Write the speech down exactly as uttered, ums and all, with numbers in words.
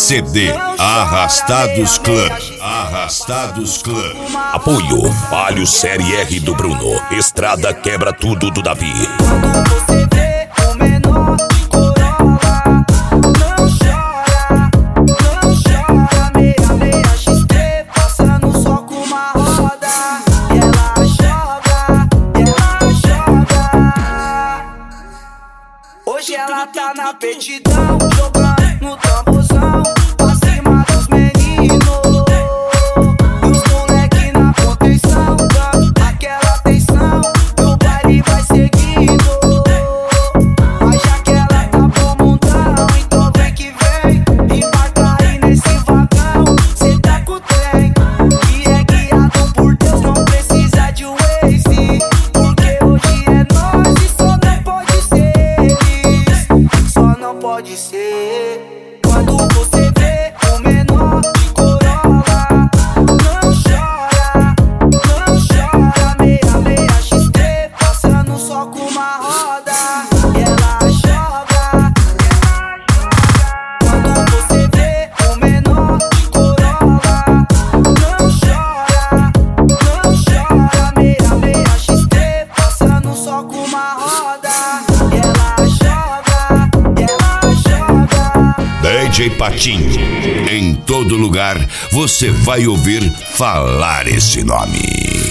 C D Arrastados Clã. Arrastados Clã. Apoio Palio Série R do Bruno. Estrada Quebra Tudo do Davi. Quando você vê o menor de Corolla, não chora, não chora. Meia, meia X T passando só com uma roda. E ela joga, ela joga. Hoje ela tá na petidão, jogando no tamborzão, pra cima dos meninos. E os moleque na contenção, dando aquela atenção. O baile vai seguindo. Mas já que ela tá bom mundão, então vem que vem. Embarca aí nesse vagão, cê tá com o trem. Que é guiado por Deus, não precisa de Waze. Porque hoje é nós e só não pode ser eles. Só não pode ser. Quando você vê o menor de Corolla, não chora, não chora. Meia, meia X T passando só com uma roda. E ela joga, ela joga. Quando você vê o menor de Corolla, não chora, não chora. Meia, meia X T passando só com uma roda. E ela joga, ela joga. D J Patinho. Em todo lugar você vai ouvir falar esse nome.